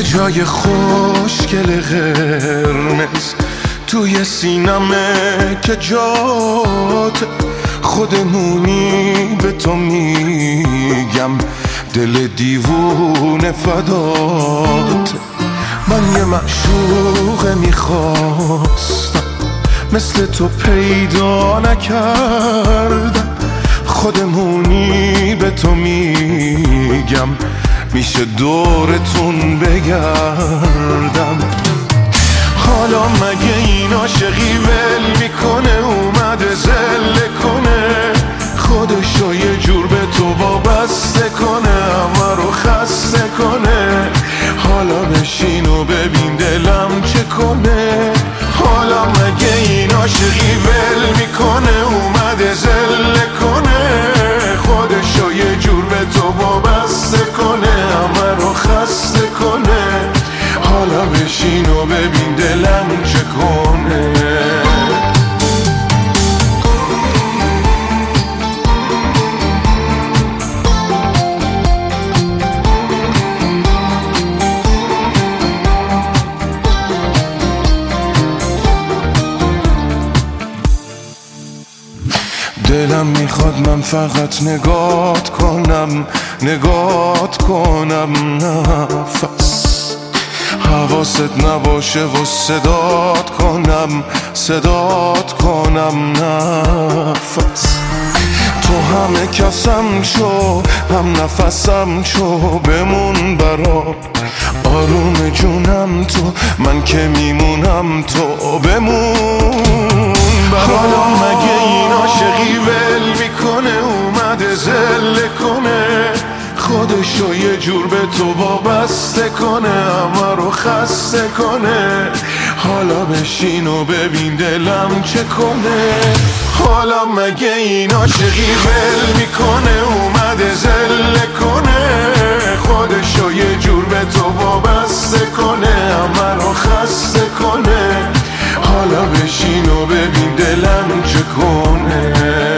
جای خوشگل قرمز توی سینمه که جات خودمونی به تو میگم دل دیوونه فدات. من یه معشوق میخواستم مثل تو پیدا نکردم، خودمونی به تو میگم میشه دورتون بگردم. حالا مگه این عاشقی ول میکنه اومده زله کنه خودشو یه جور به تو وابسته کنه همه رو خسته کنه. حالا بشین و ببین دلم چه کنه. حالا مگه این عاشقی ول میکنه اومده زله کنه خودشو یه جور به تو وابسته کنه همه رو خسته کنه. حالا بشین و ببین دلم چه کنه. دلم میخواد من فقط نگات کنم نفس حواست نباشه و صدات کنم نفس. تو همه کسم شو هم نفسم شو بمون برام آروم جونم تو من که میمونم تو بمون برام. حالا مگه این عاشقی ول میکنه اومده زله کنه خودشو یه جور به تو وابسته کنه همه رو خسته کنه. حالا بشین و ببین دلم چه کنه. حالا مگه این عاشقی ول میکنه اومده زله کنه خودشو یه جور به تو وابسته کنه همه رو خسته کنه. حالا بشین و ببین دلم چه کنه.